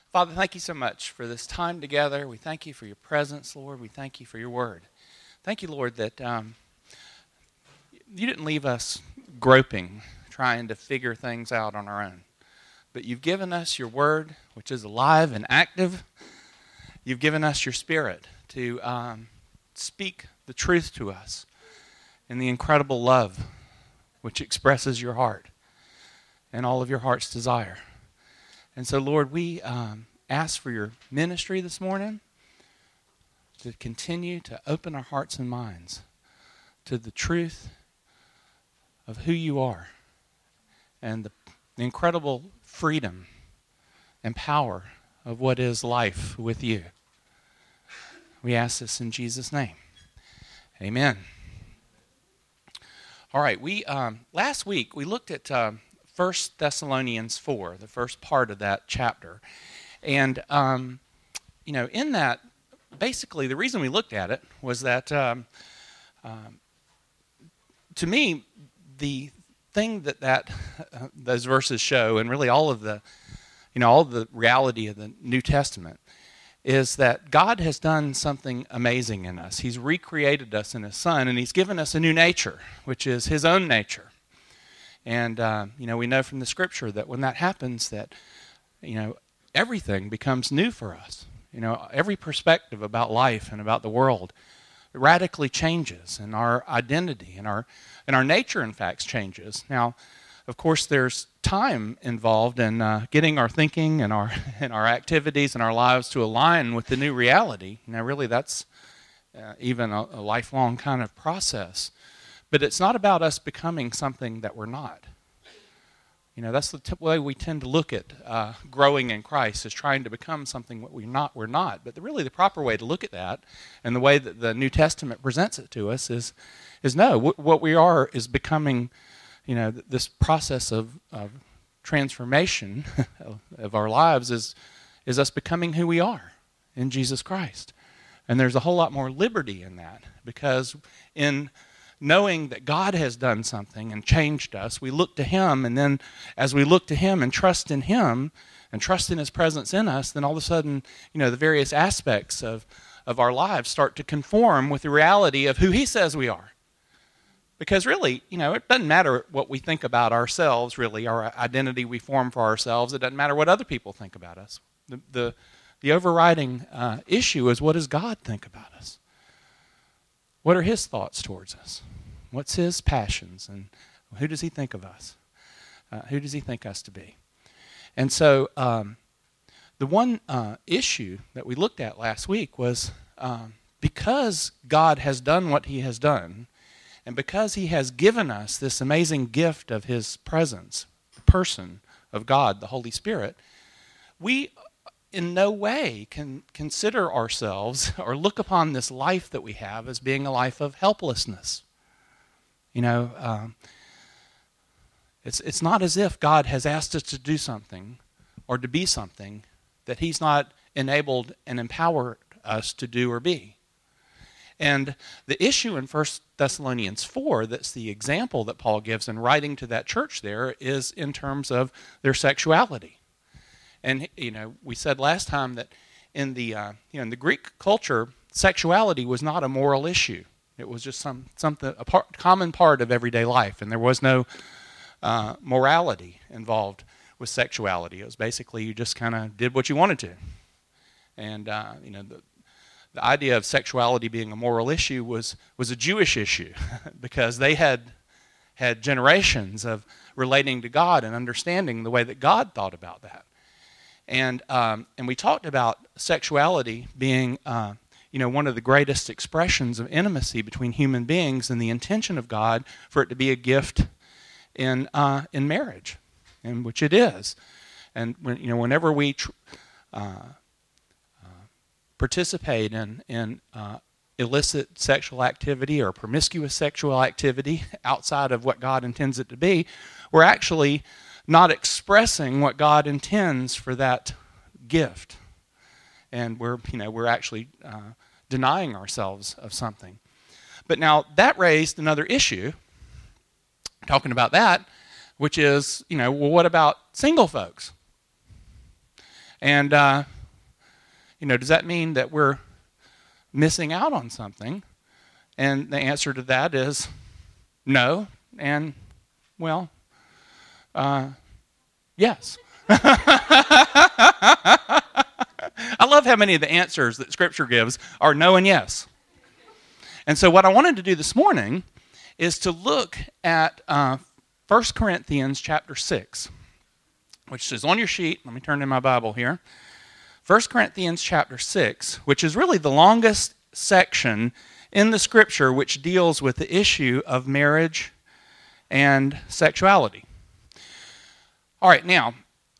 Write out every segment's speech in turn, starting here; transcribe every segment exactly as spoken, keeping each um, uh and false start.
Father, thank you so much for this time together. We thank you for your presence, Lord. We thank you for your word. Thank you, Lord, that um, you didn't leave us groping, trying to figure things out on our own. But you've given us your word, which is alive and active. You've given us your spirit to um, speak the truth to us in the incredible love which expresses your heart and all of your heart's desire. And so, Lord, we um, ask for your ministry this morning to continue to open our hearts and minds to the truth of who you are and the, the incredible freedom and power of what is life with you. We ask this in Jesus' name. Amen. All right, we um, last week we looked at uh, First Thessalonians four, the first part of that chapter. And, um, you know, in that, basically the reason we looked at it was that, um, um, to me, the thing that, that uh, those verses show, and really all of the, you know, all of the reality of the New Testament, is that God has done something amazing in us. He's recreated us in His Son, and He's given us a new nature, which is His own nature. And, uh, you know, we know from the Scripture that when that happens, that, you know, everything becomes new for us. You know, every perspective about life and about the world radically changes, and our identity and our and our nature, in fact, changes. Now, of course, there's time involved in uh, getting our thinking and our and our activities and our lives to align with the new reality. Now, really, that's uh, even a, a lifelong kind of process. But it's not about us becoming something that we're not. You know, that's the t- way we tend to look at uh, growing in Christ, is trying to become something what we're not. We're not. But the, really, the proper way to look at that, and the way that the New Testament presents it to us, is, is no. W- what we are is becoming, you know, th- this process of, of transformation of our lives is is us becoming who we are in Jesus Christ. And there's a whole lot more liberty in that, because in knowing that God has done something and changed us, we look to Him, and then as we look to Him and trust in Him and trust in His presence in us, then all of a sudden, you know, the various aspects of, of our lives start to conform with the reality of who He says we are. Because really, you know, it doesn't matter what we think about ourselves, really, our identity we form for ourselves. It doesn't matter what other people think about us. The, the, the overriding uh, issue is, what does God think about us? What are His thoughts towards us? What's His passions? And who does He think of us? Uh, who does He think us to be? And so um, the one uh, issue that we looked at last week was um, because God has done what He has done, and because He has given us this amazing gift of His presence, the person of God, the Holy Spirit, we in no way can consider ourselves or look upon this life that we have as being a life of helplessness. You know, um, it's it's not as if God has asked us to do something or to be something that He's not enabled and empowered us to do or be. And the issue in First Thessalonians four, that's the example that Paul gives in writing to that church there, is in terms of their sexuality. And, you know, we said last time that in the uh, you know in the Greek culture, sexuality was not a moral issue. It was just some something a part, common part of everyday life, and there was no uh, morality involved with sexuality. It was basically you just kind of did what you wanted to, and uh, you know the the idea of sexuality being a moral issue was was a Jewish issue because they had had generations of relating to God and understanding the way that God thought about that. And um, and we talked about sexuality being, uh, you know, one of the greatest expressions of intimacy between human beings, and the intention of God for it to be a gift in uh, in marriage, in which it is. And when, you know, whenever we tr- uh, uh, participate in in uh, illicit sexual activity or promiscuous sexual activity outside of what God intends it to be, we're actually not expressing what God intends for that gift, and we're you know we're actually uh, denying ourselves of something. But now that raised another issue. Talking about that, which is you know well, what about single folks? And, uh, you know, does that mean that we're missing out on something? And the answer to that is no. And, well, uh, yes. I love how many of the answers that Scripture gives are no and yes. And so what I wanted to do this morning is to look at uh, First Corinthians chapter six, which is on your sheet. Let me turn to my Bible here. First Corinthians chapter six, which is really the longest section in the Scripture which deals with the issue of marriage and sexuality. All right, now,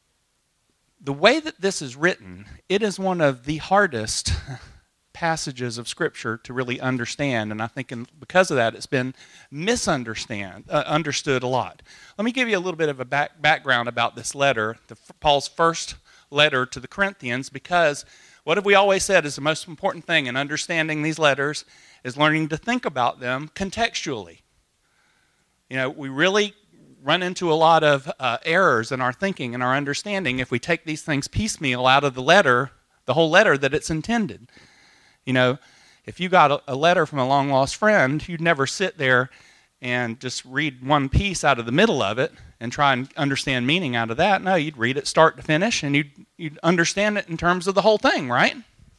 the way that this is written, it is one of the hardest passages of Scripture to really understand, and I think in, because of that, it's been misunderstand uh, understood a lot. Let me give you a little bit of a back, background about this letter, the, Paul's first letter to the Corinthians, because what have we always said is the most important thing in understanding these letters is learning to think about them contextually. You know, we really run into a lot of uh, errors in our thinking and our understanding if we take these things piecemeal out of the letter, the whole letter that it's intended. You know, if you got a, a letter from a long-lost friend, you'd never sit there and just read one piece out of the middle of it and try and understand meaning out of that. No, you'd read it start to finish, and you'd, you'd understand it in terms of the whole thing, right?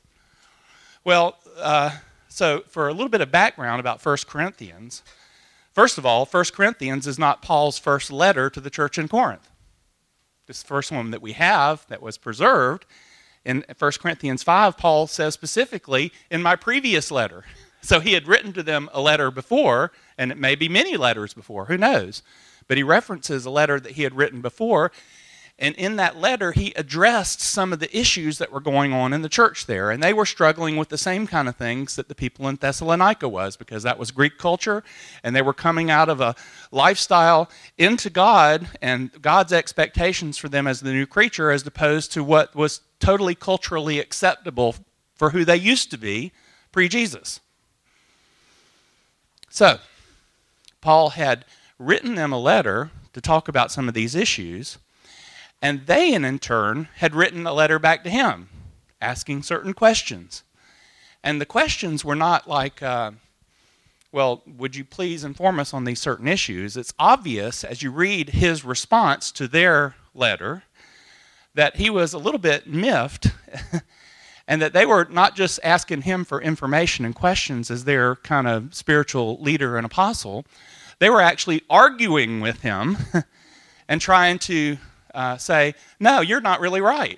Well, uh, so for a little bit of background about First Corinthians, first of all, First Corinthians is not Paul's first letter to the church in Corinth. This is the first one that we have that was preserved. In First Corinthians five, Paul says specifically, in my previous letter. So he had written to them a letter before, and it may be many letters before, who knows? But he references a letter that he had written before, and in that letter he addressed some of the issues that were going on in the church there, and they were struggling with the same kind of things that the people in Thessalonica was, because that was Greek culture, and they were coming out of a lifestyle into God and God's expectations for them as the new creature, as opposed to what was totally culturally acceptable for who they used to be pre-Jesus. So, Paul had written them a letter to talk about some of these issues, and they, in turn, had written a letter back to him, asking certain questions. And the questions were not like, uh, well, would you please inform us on these certain issues? It's obvious, as you read his response to their letter, that he was a little bit miffed, and that they were not just asking him for information and questions as their kind of spiritual leader and apostle. They were actually arguing with him and trying to uh, say, no, you're not really right.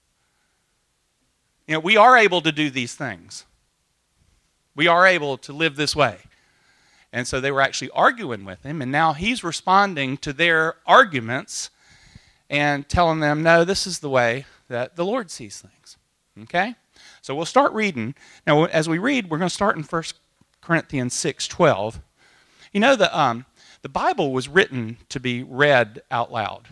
You know, we are able to do these things. We are able to live this way. And so they were actually arguing with him, and now he's responding to their arguments and telling them, no, this is the way that the Lord sees things. Okay? So we'll start reading. Now, as we read, we're going to start in First Corinthians six twelve. You know, the, um, the Bible was written to be read out loud.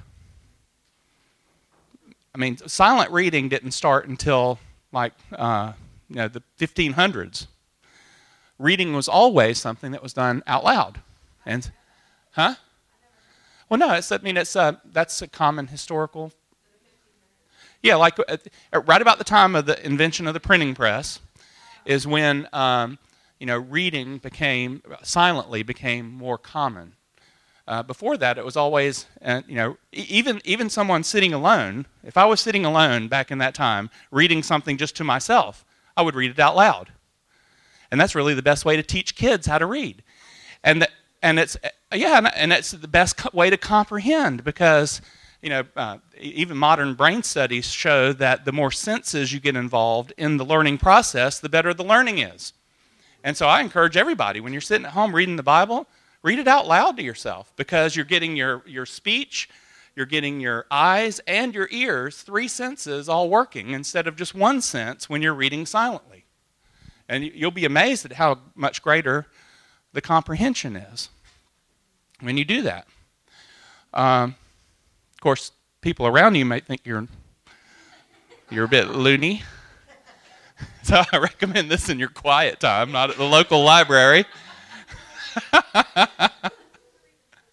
I mean, silent reading didn't start until, like, uh, you know, the fifteen hundreds. Reading was always something that was done out loud. And, huh? Well, no, it's, I mean, it's uh, that's a common historical. Yeah, like uh, right about the time of the invention of the printing press is when um, you know reading became silently became more common. Uh, before that, it was always uh, you know even even someone sitting alone. If I was sitting alone back in that time, reading something just to myself, I would read it out loud, and that's really the best way to teach kids how to read. And the, and it's yeah, and it's the best way to comprehend, because you know uh, even modern brain studies show that the more senses you get involved in the learning process, the better the learning is. And so I encourage everybody, when you're sitting at home reading the Bible, read it out loud to yourself, because you're getting your, your speech, you're getting your eyes and your ears, three senses all working instead of just one sense when you're reading silently. And you'll be amazed at how much greater the comprehension is when you do that. Um, of course, people around you might think you're you're a bit loony. So I recommend this in your quiet time, not at the local library.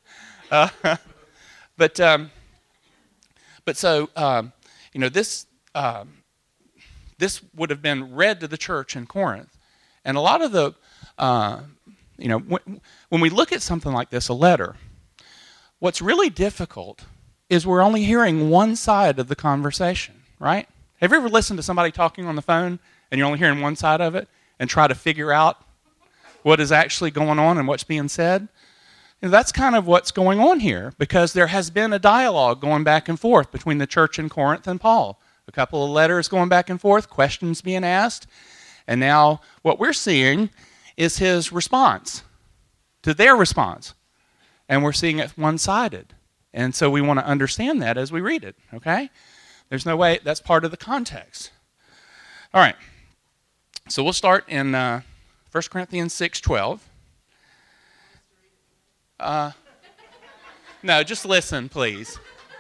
uh, but um, but so um, you know this uh, this would have been read to the church in Corinth. And a lot of the, uh, you know, when, when we look at something like this, a letter, what's really difficult is we're only hearing one side of the conversation, right? Have you ever listened to somebody talking on the phone and you're only hearing one side of it and try to figure out what is actually going on and what's being said? You know, that's kind of what's going on here, because there has been a dialogue going back and forth between the church in Corinth and Paul. A couple of letters going back and forth, questions being asked, and now what we're seeing is his response to their response. And we're seeing it one-sided. And so we want to understand that as we read it, okay? There's no way, that's part of the context. All right, so we'll start in uh, First Corinthians six twelve. Uh, no, just listen, please.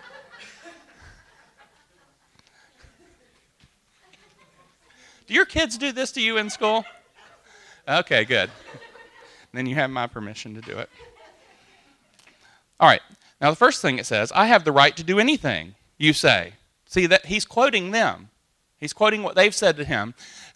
Do your kids do this to you in school? Okay, good. Then you have my permission to do it. All right. Now, the first thing it says, I have the right to do anything you say. See, that he's quoting them. He's quoting what they've said to him.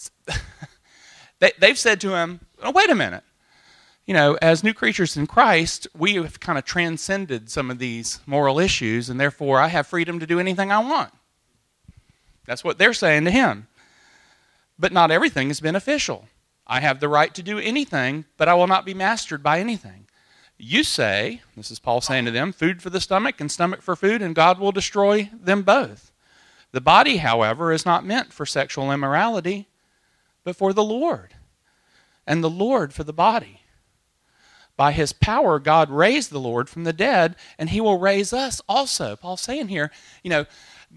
they, they've said to him, oh, wait a minute. You know, as new creatures in Christ, we have kind of transcended some of these moral issues, and therefore I have freedom to do anything I want. That's what they're saying to him. But not everything is beneficial. I have the right to do anything, but I will not be mastered by anything. You say, this is Paul saying to them, food for the stomach and stomach for food, and God will destroy them both. The body, however, is not meant for sexual immorality, but for the Lord, and the Lord for the body. By his power, God raised the Lord from the dead, and he will raise us also. Paul's saying here, you know,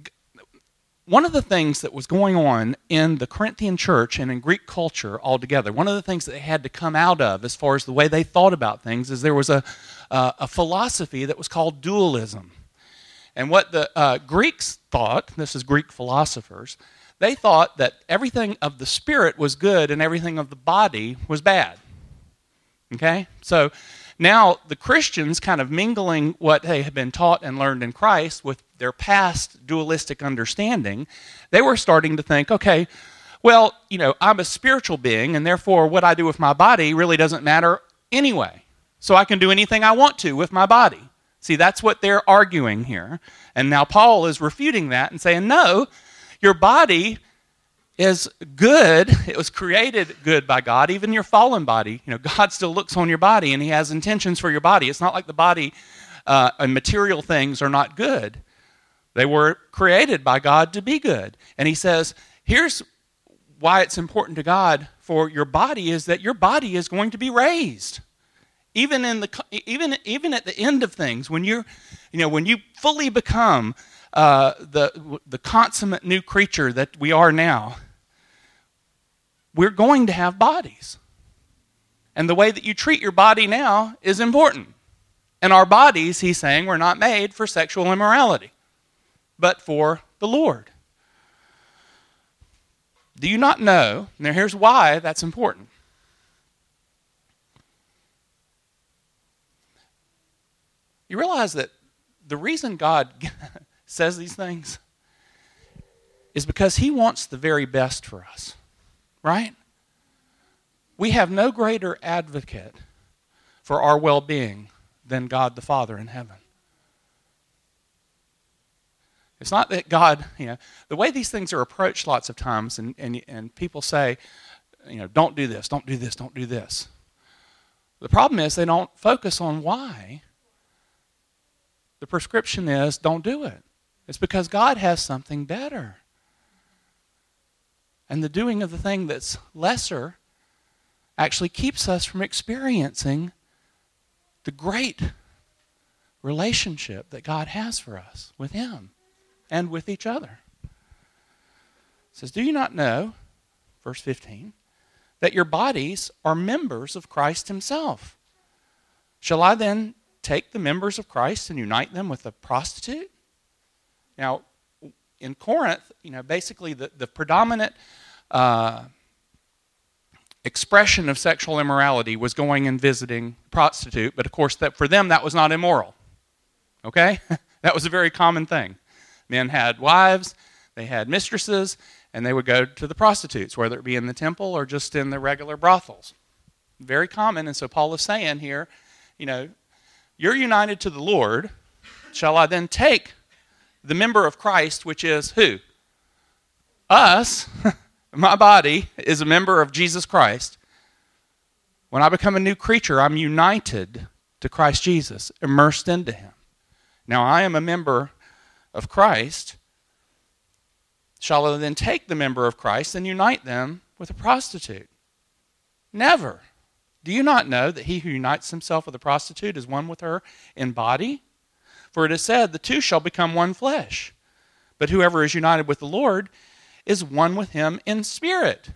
one of the things that was going on in the Corinthian church and in Greek culture altogether, one of the things that they had to come out of as far as the way they thought about things is there was a, uh, a philosophy that was called dualism. And what the uh, Greeks thought, this is Greek philosophers, they thought that everything of the spirit was good and everything of the body was bad. Okay? So now the Christians kind of mingling what they had been taught and learned in Christ with their past dualistic understanding, they were starting to think, okay, well, you know, I'm a spiritual being, and therefore what I do with my body really doesn't matter anyway. So I can do anything I want to with my body. See, that's what they're arguing here. And now Paul is refuting that and saying, no, your body is good. It was created good by God, even your fallen body. You know, God still looks on your body, and he has intentions for your body. It's not like the body uh, and material things are not good. They were created by God to be good. And he says, here's why it's important to God for your body is that your body is going to be raised. Even in the even even at the end of things, when you're, you know, when you fully become uh, the the consummate new creature that we are now, we're going to have bodies. And the way that you treat your body now is important. And our bodies, he's saying, were not made for sexual immorality, but for the Lord. Do you not know? Now here's why that's important. You realize that the reason God says these things is because he wants the very best for us, right? We have no greater advocate for our well-being than God the Father in heaven. It's not that God, you know, the way these things are approached lots of times, and, and, and people say, you know, don't do this, don't do this, don't do this. The problem is they don't focus on why the prescription is don't do it. It's because God has something better. And the doing of the thing that's lesser actually keeps us from experiencing the great relationship that God has for us with him and with each other. It says, do you not know, verse fifteen, that your bodies are members of Christ himself? Shall I then take the members of Christ and unite them with a prostitute? Now, in Corinth, you know, basically the, the predominant uh, expression of sexual immorality was going and visiting a prostitute, but of course that for them that was not immoral. Okay? That was a very common thing. Men had wives, They had mistresses, and they would go to the prostitutes, whether it be in the temple or just in the regular brothels. Very common, and so Paul is saying here, you know, you're united to the Lord. Shall I then take the member of Christ, which is who? Us. My body is a member of Jesus Christ. When I become a new creature, I'm united to Christ Jesus, immersed into him. Now I am a member of Christ. Shall I then take the member of Christ and unite them with a prostitute? Never. Do you not know that he who unites himself with a prostitute is one with her in body? For it is said, the two shall become one flesh. But whoever is united with the Lord is one with him in spirit.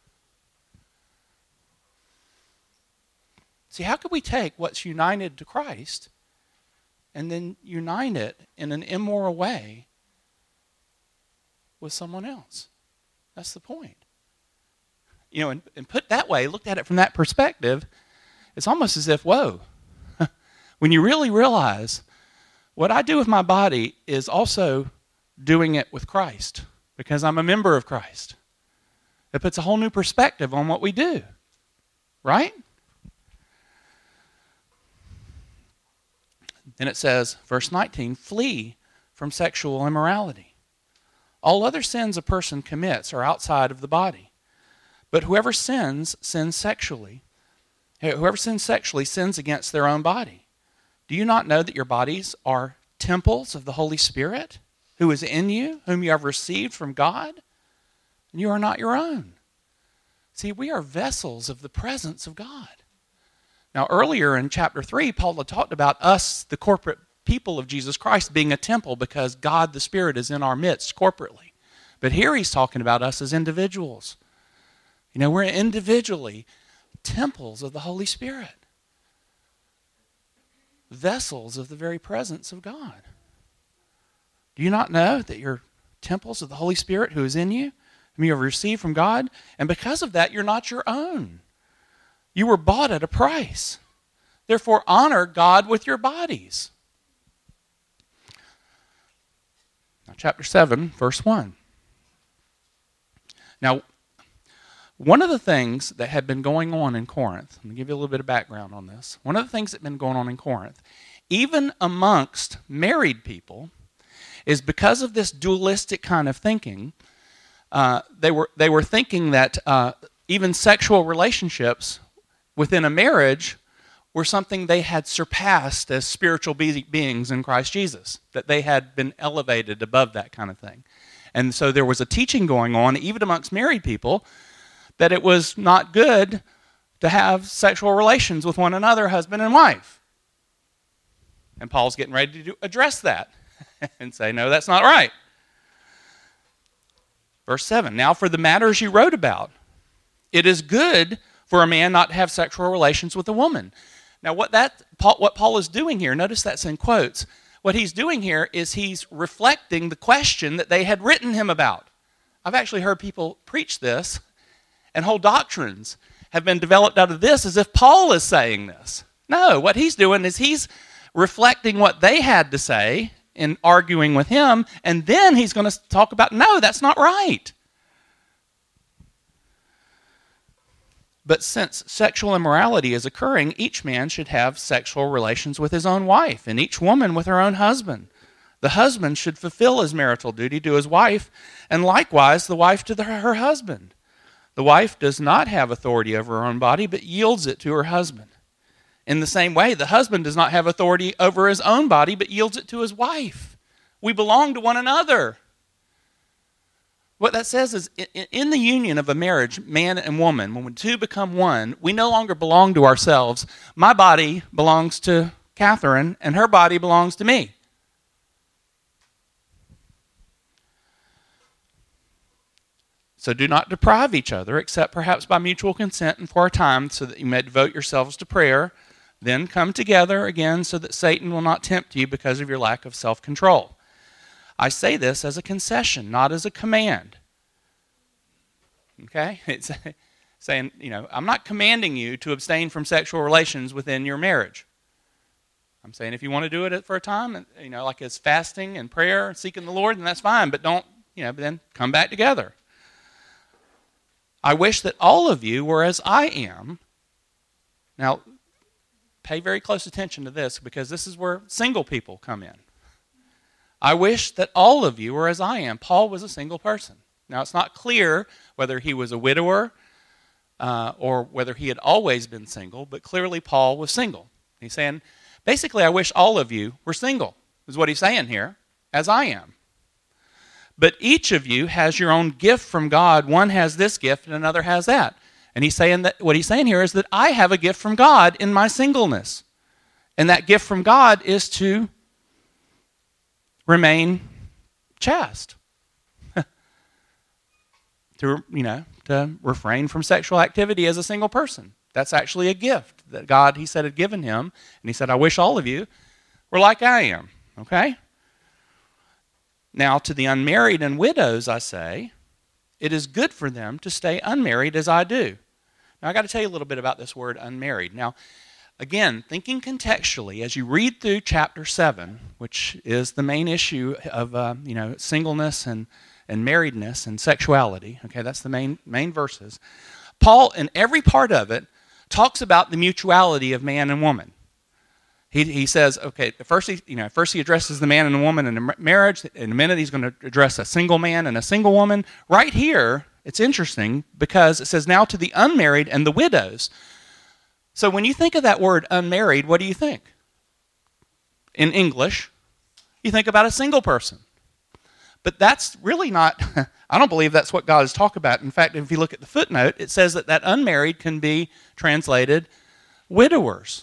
See, how could we take what's united to Christ and then unite it in an immoral way with someone else? That's the point. You know, and, and put that way, looked at it from that perspective, it's almost as if, whoa, when you really realize what I do with my body is also doing it with Christ because I'm a member of Christ. It puts a whole new perspective on what we do, right? Then it says, verse nineteen, flee from sexual immorality. All other sins a person commits are outside of the body. But whoever sins, sins sexually. Whoever sins sexually sins against their own body. Do you not know that your bodies are temples of the Holy Spirit, who is in you, whom you have received from God? And you are not your own. See, we are vessels of the presence of God. Now, earlier in chapter three, Paul had talked about us, the corporate people of Jesus Christ, being a temple because God the Spirit is in our midst corporately. But here he's talking about us as individuals. You know, we're individually temples of the Holy Spirit. Vessels of the very presence of God. Do you not know that you're temples of the Holy Spirit who is in you, whom you have received from God? And because of that, you're not your own. You were bought at a price. Therefore, honor God with your bodies. Now, chapter seven, verse one. Now, one of the things that had been going on in Corinth, I'm going to give you a little bit of background on this. One of the things that had been going on in Corinth, even amongst married people, is because of this dualistic kind of thinking, uh, they were they were thinking that uh, even sexual relationships within a marriage were something they had surpassed as spiritual be- beings in Christ Jesus, that they had been elevated above that kind of thing. And so there was a teaching going on, even amongst married people, that it was not good to have sexual relations with one another, husband and wife. And Paul's getting ready to address that and say, no, that's not right. Verse seven, now for the matters you wrote about, it is good for a man not to have sexual relations with a woman. Now what that Paul, what Paul is doing here, notice that's in quotes, what he's doing here is he's reflecting the question that they had written him about. I've actually heard people preach this, and whole doctrines have been developed out of this as if Paul is saying this. No, what he's doing is he's reflecting what they had to say in arguing with him, and then he's going to talk about, no, that's not right. But since sexual immorality is occurring, each man should have sexual relations with his own wife, and each woman with her own husband. The husband should fulfill his marital duty to his wife, and likewise the wife to the, her husband. The wife does not have authority over her own body, but yields it to her husband. In the same way, the husband does not have authority over his own body, but yields it to his wife. We belong to one another. What that says is, in the union of a marriage, man and woman, when two become one, we no longer belong to ourselves. My body belongs to Catherine, and her body belongs to me. So do not deprive each other, except perhaps by mutual consent and for a time, so that you may devote yourselves to prayer. Then come together again so that Satan will not tempt you because of your lack of self-control. I say this as a concession, not as a command. Okay? It's saying, you know, I'm not commanding you to abstain from sexual relations within your marriage. I'm saying if you want to do it for a time, you know, like as fasting and prayer and seeking the Lord, then that's fine, but don't you know, but then come back together. I wish that all of you were as I am. Now, pay very close attention to this because this is where single people come in. I wish that all of you were as I am. Paul was a single person. Now, it's not clear whether he was a widower uh, or whether he had always been single, but clearly Paul was single. He's saying, basically, I wish all of you were single, is what he's saying here, as I am. But each of you has your own gift from God. One has this gift and another has that. And he's saying that what he's saying here is that I have a gift from God in my singleness. And that gift from God is to remain chaste. to, you know, to refrain from sexual activity as a single person. That's actually a gift that God, he said, had given him. And he said, I wish all of you were like I am. Okay? Now, to the unmarried and widows, I say, it is good for them to stay unmarried as I do. Now, I got to tell you a little bit about this word unmarried. Now, again, thinking contextually, as you read through chapter seven, which is the main issue of uh, you know singleness and, and marriedness and sexuality, okay, that's the main main verses. Paul, in every part of it, talks about the mutuality of man and woman. He he says, okay, first he, you know, first he addresses the man and the woman in a marriage. In a minute, he's going to address a single man and a single woman. Right here, it's interesting because it says, now to the unmarried and the widows. So when you think of that word unmarried, what do you think? In English, you think about a single person. But that's really not, I don't believe that's what God is talking about. In fact, if you look at the footnote, it says that that unmarried can be translated widowers.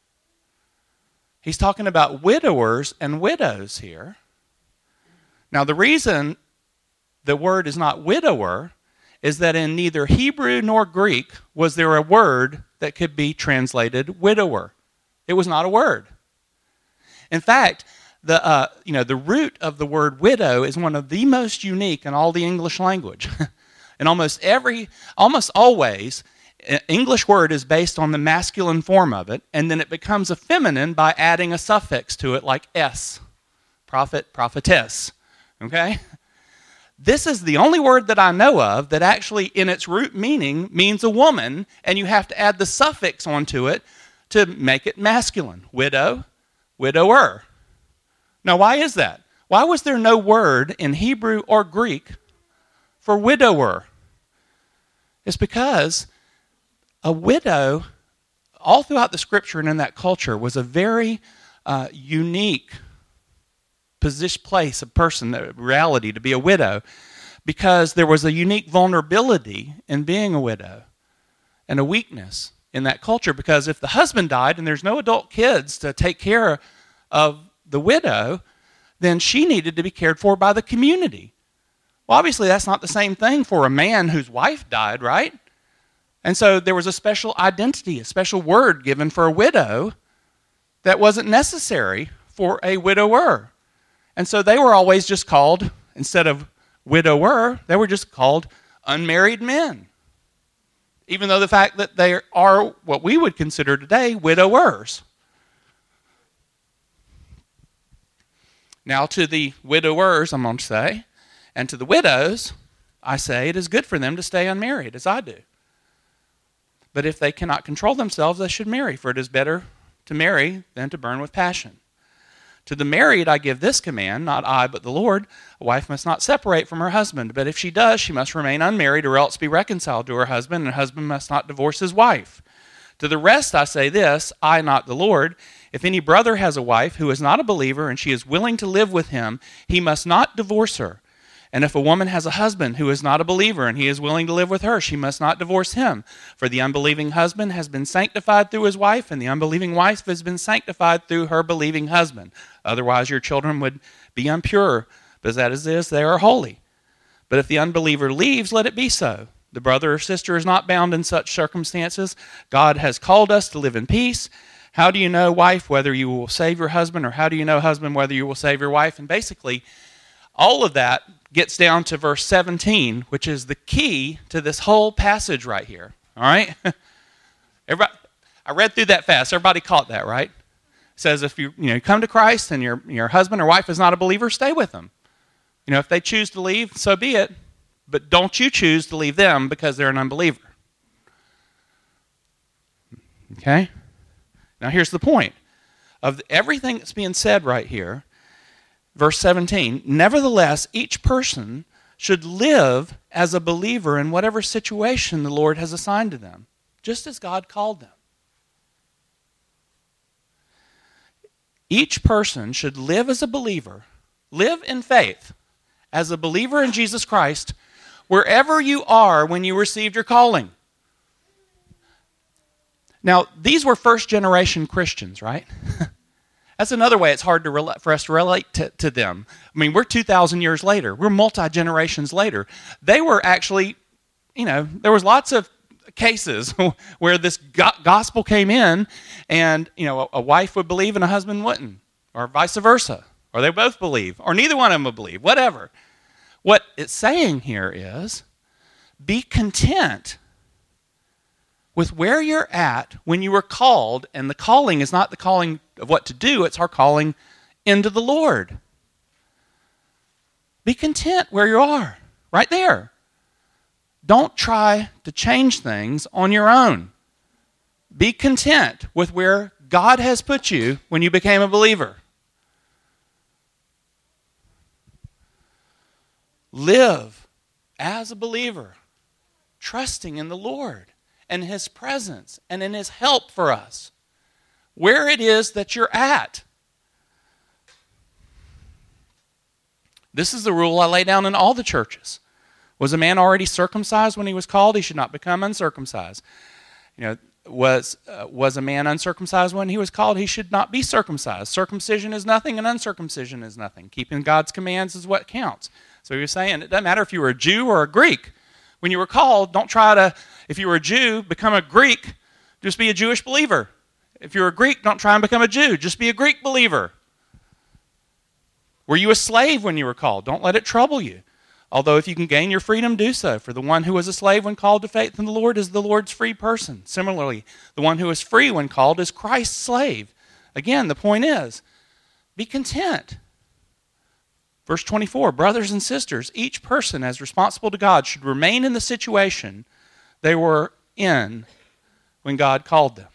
He's talking about widowers and widows here. Now, the reason the word is not widower is that in neither Hebrew nor Greek was there a word that could be translated widower. It was not a word. In fact, the uh, you know the root of the word widow is one of the most unique in all the English language. And almost every, almost always, English word is based on the masculine form of it, and then it becomes a feminine by adding a suffix to it like s, prophet, prophetess, okay? This is the only word that I know of that actually in its root meaning means a woman, and you have to add the suffix onto it to make it masculine. Widow, widower. Now, why is that? Why was there no word in Hebrew or Greek for widower? It's because a widow, all throughout the scripture and in that culture, was a very uh, unique position, place, a person, a reality to be a widow, because there was a unique vulnerability in being a widow and a weakness in that culture. Because if the husband died and there's no adult kids to take care of the widow, then she needed to be cared for by the community. Well, obviously that's not the same thing for a man whose wife died, right? And so there was a special identity, a special word given for a widow that wasn't necessary for a widower. And so they were always just called, instead of widower, they were just called unmarried men. Even though the fact that they are what we would consider today widowers. Now to the widowers, I'm going to say, and to the widows, I say it is good for them to stay unmarried, as I do. But if they cannot control themselves, they should marry, for it is better to marry than to burn with passion. To the married I give this command, not I, but the Lord, a wife must not separate from her husband, but if she does, she must remain unmarried or else be reconciled to her husband, and a husband must not divorce his wife. To the rest I say this, I, not the Lord, if any brother has a wife who is not a believer and she is willing to live with him, he must not divorce her. And if a woman has a husband who is not a believer and he is willing to live with her, she must not divorce him. For the unbelieving husband has been sanctified through his wife, and the unbelieving wife has been sanctified through her believing husband. Otherwise your children would be impure, but as it is, they are holy. But if the unbeliever leaves, let it be so. The brother or sister is not bound in such circumstances. God has called us to live in peace. How do you know, wife, whether you will save your husband, or how do you know, husband, whether you will save your wife? And basically, all of that gets down to verse seventeen, which is the key to this whole passage right here. All right? Everybody, I read through that fast. Everybody caught that, right? It says if you, you know, come to Christ and your, your husband or wife is not a believer, stay with them. You know, if they choose to leave, so be it. But don't you choose to leave them because they're an unbeliever. Okay? Now here's the point. Of everything that's being said right here, verse seventeen, nevertheless, each person should live as a believer in whatever situation the Lord has assigned to them, just as God called them. Each person should live as a believer, live in faith, as a believer in Jesus Christ, wherever you are when you received your calling. Now, these were first-generation Christians, right? That's another way it's hard to rela- for us to relate to, to them. I mean, we're two thousand years later. We're multi-generations later. They were actually, you know, there was lots of cases where this go- gospel came in and, you know, a, a wife would believe and a husband wouldn't, or vice versa, or they both believe, or neither one of them would believe, whatever. What it's saying here is, be content with where you're at when you were called, and the calling is not the calling of what to do, it's our calling into the Lord. Be content where you are, right there. Don't try to change things on your own. Be content with where God has put you when you became a believer. Live as a believer, trusting in the Lord and His presence and in His help for us, where it is that you're at. This is the rule I lay down in all the churches. Was a man already circumcised when he was called? He should not become uncircumcised. You know, was uh, was a man uncircumcised when he was called? He should not be circumcised. Circumcision is nothing and uncircumcision is nothing. Keeping God's commands is what counts. So you're saying it doesn't matter if you were a Jew or a Greek. When you were called, don't try to, if you were a Jew, become a Greek. Just be a Jewish believer. If you're a Greek, don't try and become a Jew. Just be a Greek believer. Were you a slave when you were called? Don't let it trouble you. Although if you can gain your freedom, do so. For the one who was a slave when called to faith in the Lord is the Lord's free person. Similarly, the one who is free when called is Christ's slave. Again, the point is, be content. Verse twenty-four, brothers and sisters, each person as responsible to God should remain in the situation they were in when God called them.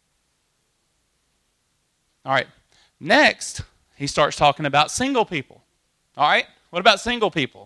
All right, next, he starts talking about single people. All right, what about single people?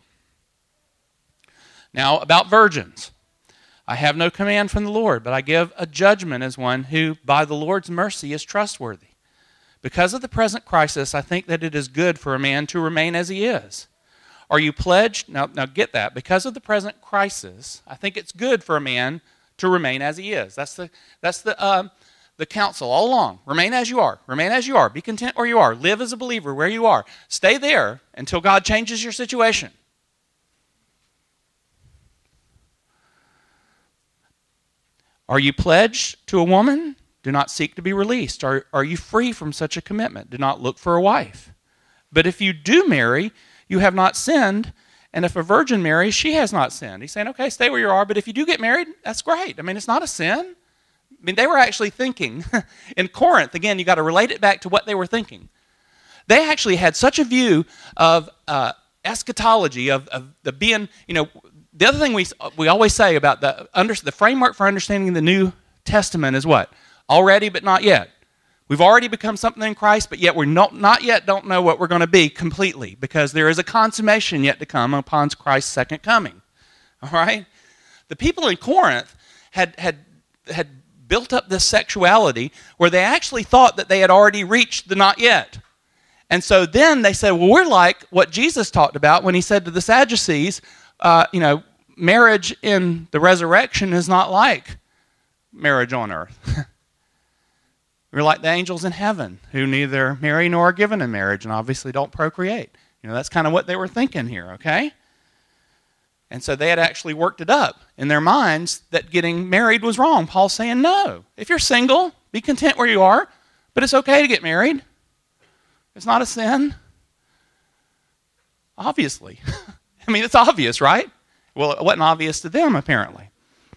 Now, about virgins. I have no command from the Lord, but I give a judgment as one who, by the Lord's mercy, is trustworthy. Because of the present crisis, I think that it is good for a man to remain as he is. Are you pledged? Now, now get that. Because of the present crisis, I think it's good for a man to remain as he is. That's the that's the uh, the counsel all along. Remain as you are. Remain as you are. Be content where you are. Live as a believer where you are. Stay there until God changes your situation. Are you pledged to a woman? Do not seek to be released. Are, are you free from such a commitment? Do not look for a wife. But if you do marry, you have not sinned. And if a virgin marries, she has not sinned. He's saying, okay, stay where you are. But if you do get married, that's great. I mean, it's not a sin. I mean, they were actually thinking, in Corinth, again, you got to relate it back to what they were thinking. They actually had such a view of uh, eschatology, of, of the being, you know, the other thing we we always say about the under, the framework for understanding the New Testament is what? Already but not yet. We've already become something in Christ, but yet we're not, not yet don't know what we're going to be completely, because there is a consummation yet to come upon Christ's second coming. All right? The people in Corinth had had had built up this sexuality where they actually thought that they had already reached the not yet. And so then they said, well, we're like what Jesus talked about when he said to the Sadducees, Uh, you know, marriage in the resurrection is not like marriage on earth. We're like the angels in heaven who neither marry nor are given in marriage and obviously don't procreate. You know, that's kind of what they were thinking here, okay? And so they had actually worked it up in their minds that getting married was wrong. Paul's saying, no. If you're single, be content where you are, but it's okay to get married. It's not a sin. Obviously. I mean, it's obvious, right? Well, it wasn't obvious to them, apparently.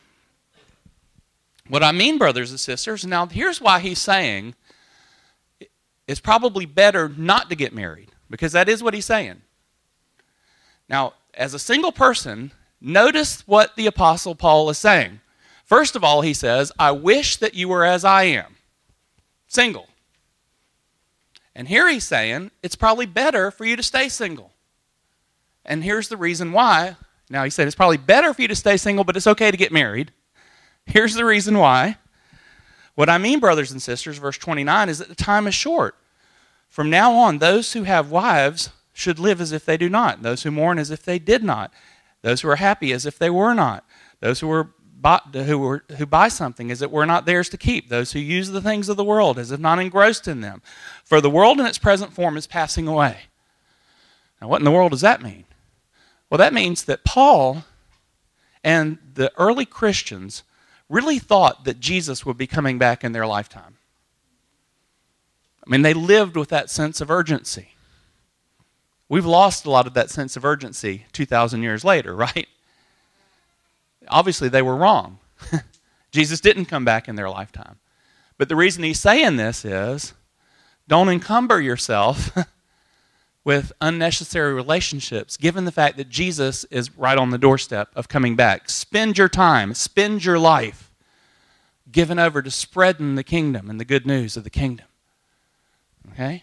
What I mean, brothers and sisters, now here's why he's saying it's probably better not to get married, because that is what he's saying. Now, as a single person, notice what the Apostle Paul is saying. First of all, he says, I wish that you were as I am, single. And here he's saying, it's probably better for you to stay single. And here's the reason why. Now, he said it's probably better for you to stay single, but it's okay to get married. Here's the reason why. What I mean, brothers and sisters, verse twenty-nine, is that the time is short. From now on, those who have wives should live as if they do not. Those who mourn as if they did not. Those who are happy as if they were not. Those who were bought, who were who buy something as it were not theirs to keep. Those who use the things of the world as if not engrossed in them. For the world in its present form is passing away. Now, what in the world does that mean? Well, that means that Paul and the early Christians really thought that Jesus would be coming back in their lifetime. I mean, they lived with that sense of urgency. We've lost a lot of that sense of urgency two thousand years later, right? Obviously, they were wrong. Jesus didn't come back in their lifetime. But the reason he's saying this is, don't encumber yourself with unnecessary relationships, given the fact that Jesus is right on the doorstep of coming back. Spend your time, spend your life given over to spreading the kingdom and the good news of the kingdom. Okay?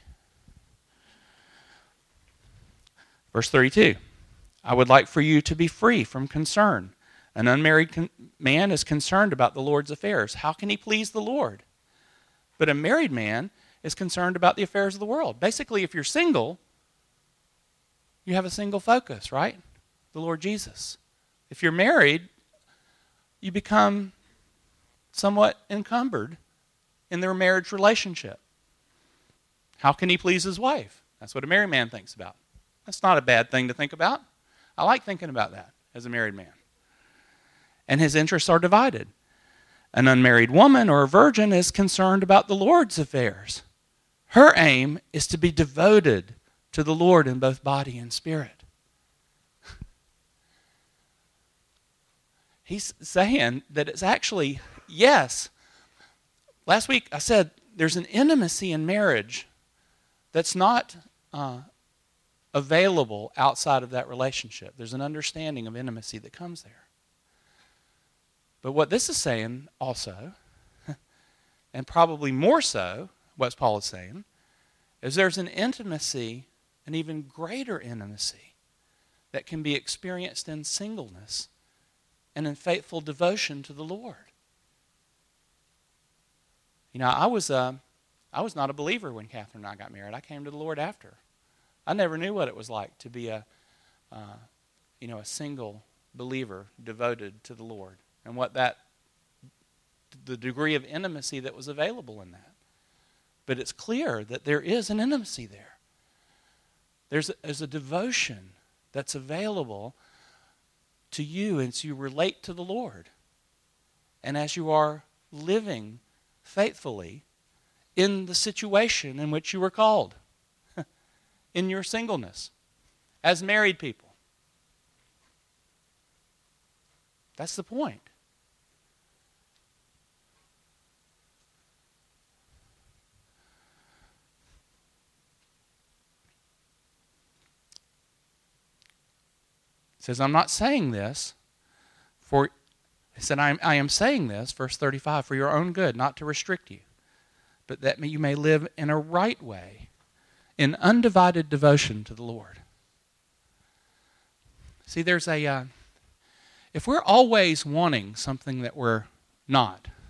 Verse thirty-two, I would like for you to be free from concern. An unmarried con- man is concerned about the Lord's affairs. How can he please the Lord? But a married man is concerned about the affairs of the world. Basically, if you're single, you have a single focus, right? The Lord Jesus. If you're married, you become somewhat encumbered in their marriage relationship. How can he please his wife? That's what a married man thinks about. That's not a bad thing to think about. I like thinking about that as a married man. And his interests are divided. An unmarried woman or a virgin is concerned about the Lord's affairs. Her aim is to be devoted to the Lord in both body and spirit. He's saying that it's actually, yes. Last week I said there's an intimacy in marriage that's not uh, available outside of that relationship. There's an understanding of intimacy that comes there. But what this is saying also, and probably more so, what Paul is saying, is there's an intimacy, an even greater intimacy, that can be experienced in singleness and in faithful devotion to the Lord. You know, I was uh, I was not a believer when Catherine and I got married. I came to the Lord after. I never knew what it was like to be a, uh, you know, a single believer devoted to the Lord, and what that, the degree of intimacy that was available in that. But it's clear that there is an intimacy there. There's a, there's a devotion that's available to you as you relate to the Lord, and as you are living faithfully in the situation in which you were called, in your singleness, as married people. That's the point. It says, I'm not saying this for, he said, I am, I am saying this, verse thirty-five, for your own good, not to restrict you, but that you may live in a right way, in undivided devotion to the Lord. See, there's a, uh, if we're always wanting something that we're not,